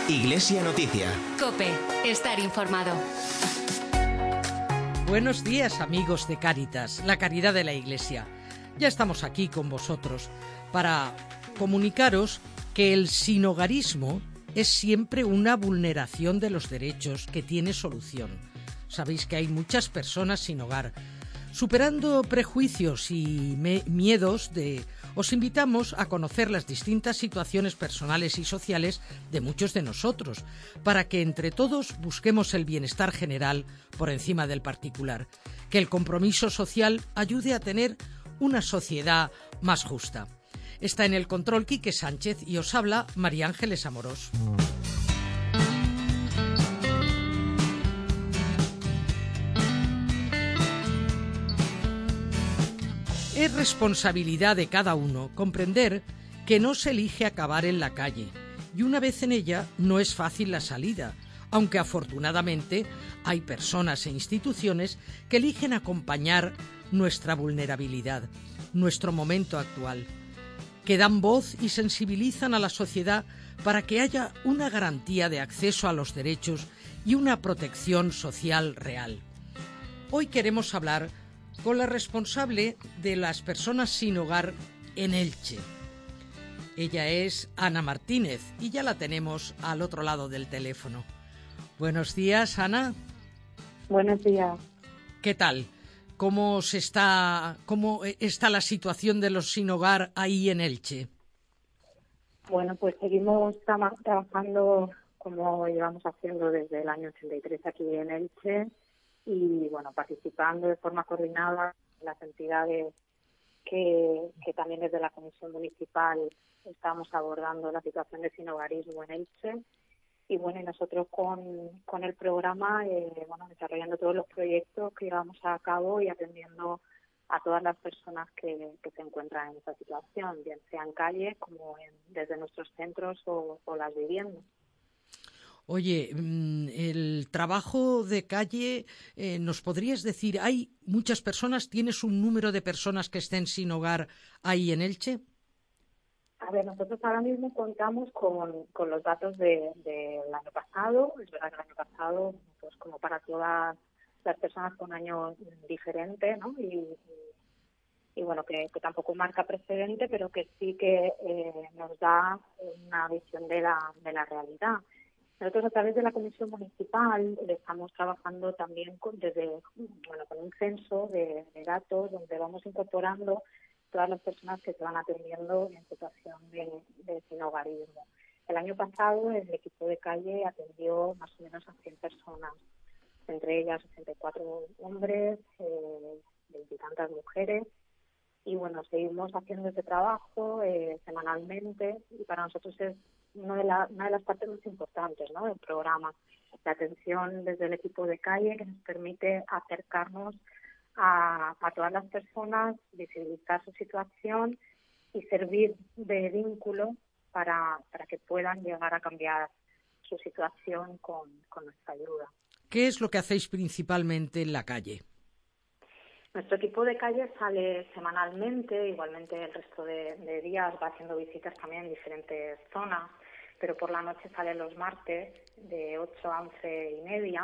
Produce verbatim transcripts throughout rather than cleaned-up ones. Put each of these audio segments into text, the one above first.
Iglesia Noticia. COPE. Estar informado. Buenos días, amigos de Cáritas, la caridad de la Iglesia. Ya estamos aquí con vosotros para comunicaros que el sinhogarismo es siempre una vulneración de los derechos que tiene solución. Sabéis que hay muchas personas sin hogar. Superando prejuicios y me- miedos, de, os invitamos a conocer las distintas situaciones personales y sociales de muchos de nosotros, para que entre todos busquemos el bienestar general por encima del particular, que el compromiso social ayude a tener una sociedad más justa. Está en el control Quique Sánchez y os habla María Ángeles Amorós. Es responsabilidad de cada uno comprender que no se elige acabar en la calle y una vez en ella no es fácil la salida, aunque afortunadamente hay personas e instituciones que eligen acompañar nuestra vulnerabilidad, nuestro momento actual, que dan voz y sensibilizan a la sociedad para que haya una garantía de acceso a los derechos y una protección social real. Hoy queremos hablar con la responsable de las personas sin hogar en Elche. Ella es Ana Martínez y ya la tenemos al otro lado del teléfono. Buenos días, Ana. Buenos días. ¿Qué tal? ¿Cómo se está, cómo está la situación de los sin hogar ahí en Elche? Bueno, pues seguimos tra- trabajando como llevamos haciendo desde el año ochenta y tres aquí en Elche y, bueno, participando de forma coordinada en las entidades que, que también desde la Comisión Municipal estamos abordando la situación de sinhogarismo en Elche. Y bueno, y nosotros con, con el programa, eh, bueno, desarrollando todos los proyectos que llevamos a cabo y atendiendo a todas las personas que, que se encuentran en esta situación, bien sea en calle como en, desde nuestros centros o, o las viviendas. Oye, el trabajo de calle, eh, ¿nos podrías decir, hay muchas personas, tienes un número de personas que estén sin hogar ahí en Elche? A ver, nosotros ahora mismo contamos con, con los datos de, del año pasado. Es verdad que el año pasado, pues como para todas las personas con año diferente, ¿no? Y, y, y bueno, que, que tampoco marca precedente, pero que sí que eh, nos da una visión de la, de la realidad. Nosotros a través de la Comisión Municipal estamos trabajando también con, desde, bueno, con un censo de, de datos donde vamos incorporando todas las personas que se van atendiendo en situación de, de sinhogarismo. El año pasado el equipo de calle atendió más o menos a cien personas, entre ellas ochenta y cuatro hombres, eh, veintitantas mujeres. Y bueno, seguimos haciendo este trabajo eh, semanalmente y para nosotros es una de, la, una de las partes más importantes, ¿no?, del programa. La atención desde el equipo de calle que nos permite acercarnos a, a todas las personas, visibilizar su situación y servir de vínculo para, para que puedan llegar a cambiar su situación con, con nuestra ayuda. ¿Qué es lo que hacéis principalmente en la calle? Nuestro equipo de calle sale semanalmente, igualmente el resto de, de días va haciendo visitas también en diferentes zonas, pero por la noche sale los martes de ocho a once y media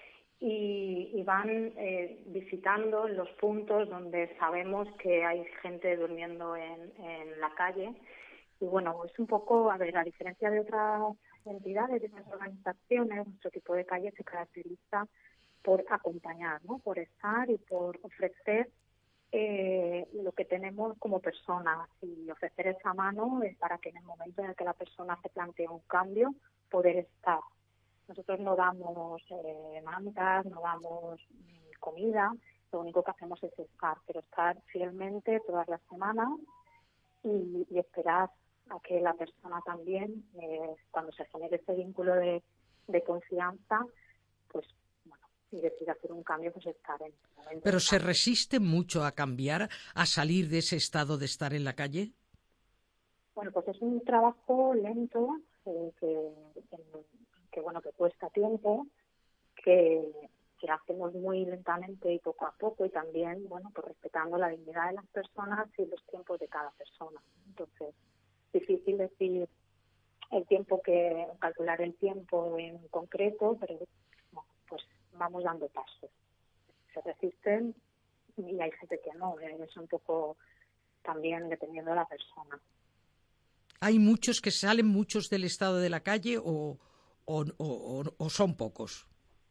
y, y van eh, visitando los puntos donde sabemos que hay gente durmiendo en, en la calle. Y bueno, es un poco, a ver, a diferencia de otras entidades, de otras organizaciones, nuestro equipo de calle se caracteriza por acompañar, ¿no?, por estar y por ofrecer eh, lo que tenemos como personas y ofrecer esa mano eh, para que en el momento en el que la persona se plantea un cambio, poder estar. Nosotros no damos eh, mantas, no damos mm, comida, lo único que hacemos es estar, pero estar fielmente todas las semanas y, y esperar a que la persona también, eh, cuando se genere ese vínculo de, de confianza, pues y decir hacer un cambio, pues estar en ese momento. ¿Pero se resiste mucho a cambiar, a salir de ese estado de estar en la calle? Bueno, pues es un trabajo lento, eh, que, que, que, bueno, que cuesta tiempo, que, que hacemos muy lentamente y poco a poco y también, bueno, pues respetando la dignidad de las personas y los tiempos de cada persona. Entonces, es difícil decir el tiempo que, calcular el tiempo en concreto, pero bueno, pues vamos dando pasos. Se resisten y hay gente que no, es un poco también dependiendo de la persona. ¿Hay muchos que salen, muchos del estado de la calle o, o, o, o son pocos?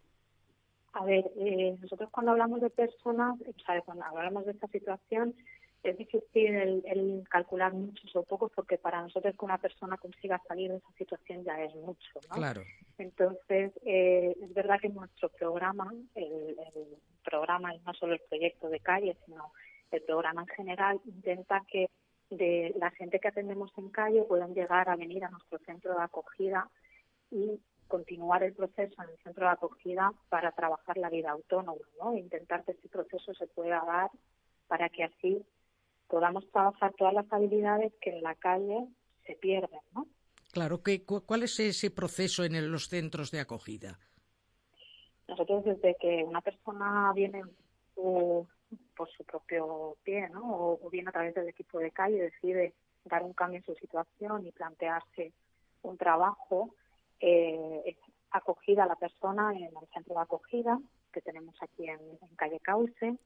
A ver, eh, nosotros cuando hablamos de personas, o sea, cuando hablamos de esta situación, es difícil el, el calcular muchos o pocos, porque para nosotros que una persona consiga salir de esa situación ya es mucho, ¿no? Claro. Entonces, eh, es verdad que nuestro programa, el, el programa, y no solo el proyecto de calle, sino el programa en general, intenta que de la gente que atendemos en calle puedan llegar a venir a nuestro centro de acogida y continuar el proceso en el centro de acogida para trabajar la vida autónoma, ¿no? E intentar que este proceso se pueda dar para que así podamos trabajar todas las habilidades que en la calle se pierden, ¿no? Claro, ¿qué, ¿cuál es ese proceso en el, los centros de acogida? Nosotros desde que una persona viene uh, por su propio pie, ¿no? O, o viene a través del equipo de calle, decide dar un cambio en su situación y plantearse un trabajo, eh, es acogida a la persona en el centro de acogida que tenemos aquí en, en calle Cauce,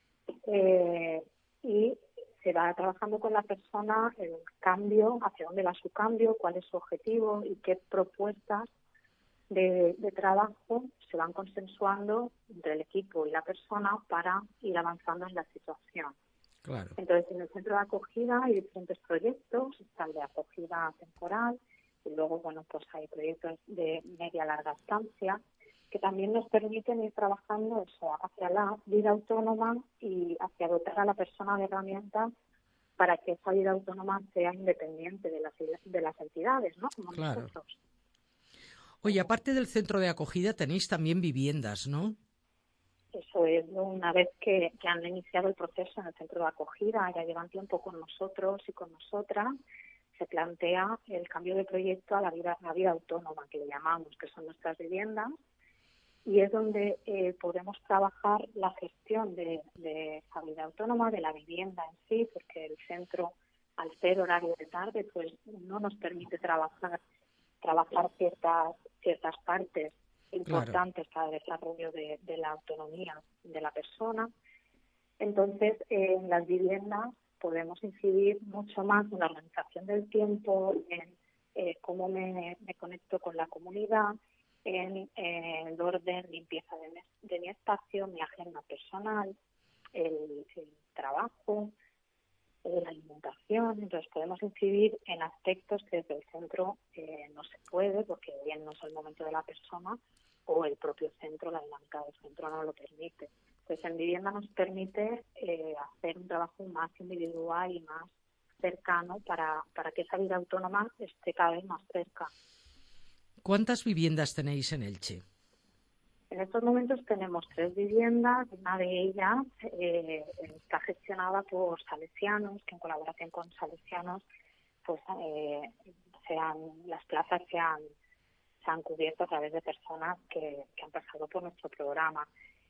eh, y se va trabajando con la persona el cambio, hacia dónde va su cambio, cuál es su objetivo y qué propuestas de, de trabajo se van consensuando entre el equipo y la persona para ir avanzando en la situación. Claro. Entonces, en el centro de acogida hay diferentes proyectos, está el de acogida temporal, y luego, bueno, pues hay proyectos de media larga estancia que también nos permiten ir trabajando eso hacia la vida autónoma y hacia dotar a la persona de herramientas para que esa vida autónoma sea independiente de las, de las entidades, ¿no? Como claro. nosotros. Oye, aparte del centro de acogida tenéis también viviendas, ¿no? Eso es, una vez que, que han iniciado el proceso en el centro de acogida, ya llevan tiempo con nosotros y con nosotras, se plantea el cambio de proyecto a la vida, a la vida autónoma, que le llamamos, que son nuestras viviendas, y es donde eh, podemos trabajar la gestión de, de esa vida autónoma, de la vivienda en sí, porque el centro, al ser horario de tarde, pues no nos permite trabajar trabajar ciertas ciertas partes importantes claro. para el desarrollo de, de la autonomía de la persona. Entonces, eh, en las viviendas podemos incidir mucho más en la organización del tiempo, en eh, cómo me, me conecto con la comunidad, en eh, el orden, limpieza de mi, de mi espacio, mi agenda personal, el, el trabajo, eh, la alimentación. Entonces podemos incidir en aspectos que desde el centro eh, no se puede, porque bien no es el momento de la persona o el propio centro, la dinámica del centro no lo permite. Entonces en vivienda nos permite eh, hacer un trabajo más individual y más cercano para, para que esa vida autónoma esté cada vez más cerca. ¿Cuántas viviendas tenéis en Elche? En estos momentos tenemos tres viviendas. Una de ellas eh, está gestionada por salesianos, que en colaboración con salesianos, pues eh, se han, las plazas se han, se han cubierto a través de personas que, que han pasado por nuestro programa.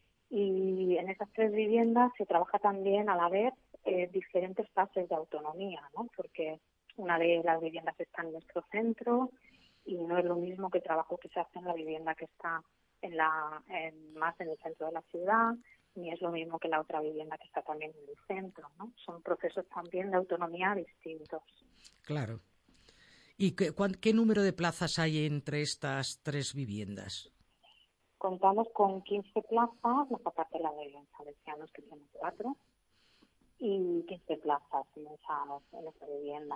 Y en esas tres viviendas se trabaja también a la vez eh, diferentes fases de autonomía, ¿no? Porque una de las viviendas está en nuestro centro y no es lo mismo que el trabajo que se hace en la vivienda que está en la en, más en el centro de la ciudad, ni es lo mismo que la otra vivienda que está también en el centro, ¿no? Son procesos también de autonomía distintos. Claro. ¿Y qué, qué número de plazas hay entre estas tres viviendas? Contamos con quince plazas, más aparte la de salesianos, que tienen cuatro, y quince plazas en esa, en esa vivienda.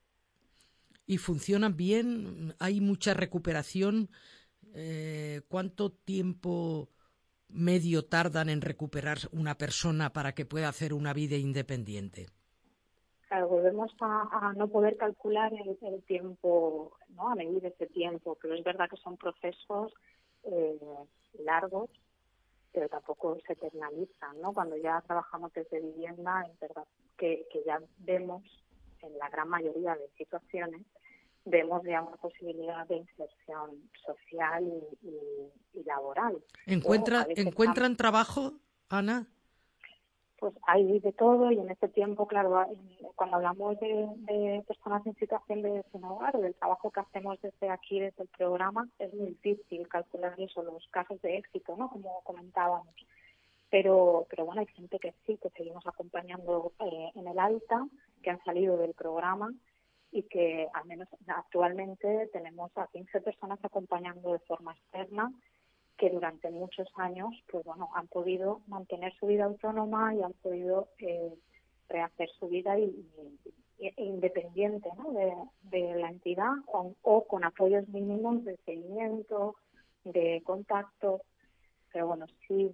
¿Y funcionan bien? ¿Hay mucha recuperación? Eh, ¿Cuánto tiempo medio tardan en recuperar una persona para que pueda hacer una vida independiente? Claro, volvemos a, a no poder calcular el, el tiempo, ¿no? A medir ese tiempo, pero es verdad que son procesos eh, largos, pero tampoco se eternalizan, ¿no? Cuando ya trabajamos desde vivienda, es verdad que, que ya vemos, en la gran mayoría de situaciones, vemos ya una posibilidad de inserción social y, y, y laboral. ¿Encuentra, o ¿Encuentran estamos... trabajo, Ana? Pues hay de todo, y en este tiempo, claro, cuando hablamos de, de personas en situación de sin hogar o del trabajo que hacemos desde aquí, desde el programa, es muy difícil calcular eso, los casos de éxito, ¿no? Como comentábamos. Pero, pero bueno, hay gente que sí, que seguimos acompañando eh, en el alta, que han salido del programa, y que al menos actualmente tenemos a quince personas acompañando de forma externa, que durante muchos años, pues bueno, han podido mantener su vida autónoma y han podido eh, rehacer su vida y, y, e independiente, ¿no? de, de la entidad, o, o con apoyos mínimos de seguimiento, de contacto. Pero bueno, sí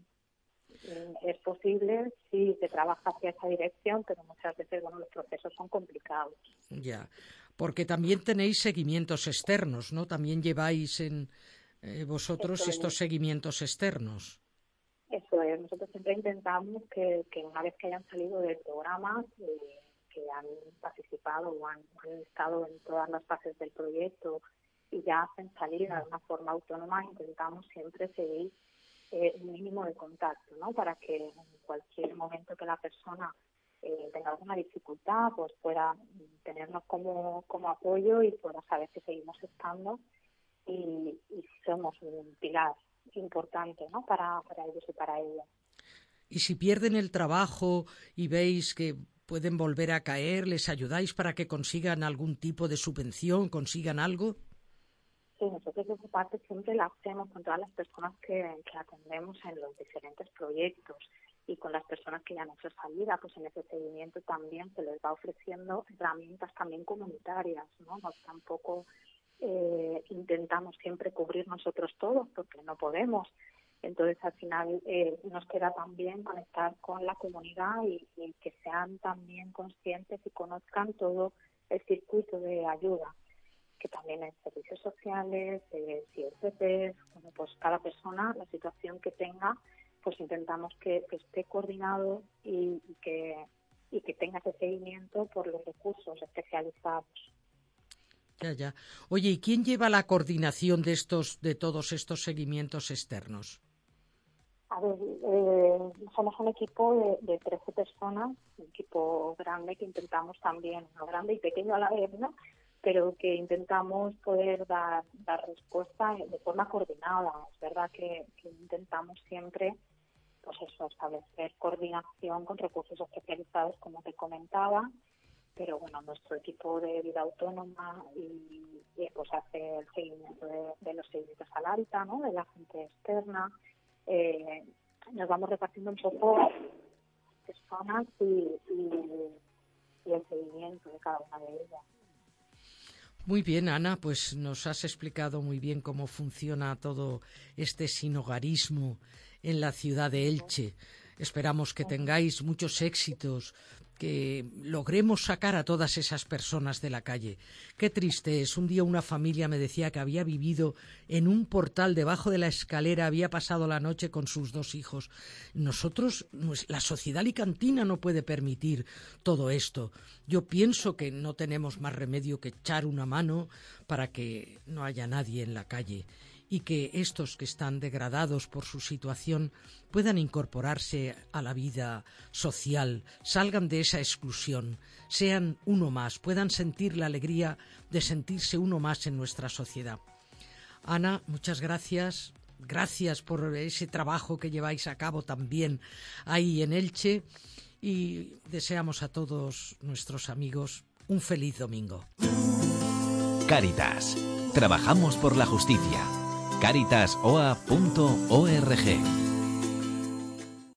es posible, sí se trabaja hacia esa dirección, pero muchas veces, bueno, los procesos son complicados. Ya, porque también tenéis seguimientos externos, ¿no? También lleváis en eh, vosotros Eso estos es. seguimientos externos. Eso es, nosotros siempre intentamos que, que una vez que hayan salido del programa, eh, que han participado o han, han estado en todas las fases del proyecto y ya hacen salida de una forma autónoma, intentamos siempre seguir eh, un mínimo de contacto, ¿no? Para que en cualquier momento que la persona eh, tenga alguna dificultad, pues pueda tenernos como, como apoyo y pueda saber que seguimos estando y, y somos un pilar importante, ¿no? para, para ellos y para ellas. Y si pierden el trabajo y veis que pueden volver a caer, ¿les ayudáis para que consigan algún tipo de subvención, consigan algo? Sí, nosotros esa parte siempre la hacemos con todas las personas que, que atendemos en los diferentes proyectos, y con las personas que ya han hecho salida, pues en ese seguimiento también se les va ofreciendo herramientas también comunitarias, ¿no? No tampoco eh, intentamos siempre cubrir nosotros todos, porque no podemos. Entonces, al final, eh, nos queda también conectar con la comunidad y, y que sean también conscientes y conozcan todo el circuito de ayuda, que también hay servicios sociales, eh, C S Ps, bueno, pues cada persona, la situación que tenga, pues intentamos que, que esté coordinado y, y que y que tenga ese seguimiento por los recursos especializados. Ya, ya. Oye, ¿y quién lleva la coordinación de estos, de todos estos seguimientos externos? A ver, eh, somos un equipo de, de trece personas, un equipo grande que intentamos también, no grande y pequeño a la vez, ¿no? Pero que intentamos poder dar, dar respuesta de forma coordinada. Es verdad que, que intentamos siempre, pues eso, establecer coordinación con recursos especializados, como te comentaba, pero bueno, nuestro equipo de vida autónoma y, y pues hace el seguimiento de, de los seguimientos al alta, ¿no? De la gente externa. Eh, nos vamos repartiendo un poco personas y, y, y el seguimiento de cada una de ellas. Muy bien, Ana, pues nos has explicado muy bien cómo funciona todo este sinhogarismo en la ciudad de Elche. Esperamos que tengáis muchos éxitos, que logremos sacar a todas esas personas de la calle. Qué triste es. Un día una familia me decía que había vivido en un portal debajo de la escalera, había pasado la noche con sus dos hijos. Nosotros, la sociedad alicantina no puede permitir todo esto. Yo pienso que no tenemos más remedio que echar una mano para que no haya nadie en la calle, y que estos que están degradados por su situación puedan incorporarse a la vida social, salgan de esa exclusión, sean uno más, puedan sentir la alegría de sentirse uno más en nuestra sociedad. Ana, muchas gracias. Gracias por ese trabajo que lleváis a cabo también ahí en Elche, y deseamos a todos nuestros amigos un feliz domingo. Cáritas. Trabajamos por la justicia. cáritas o a punto org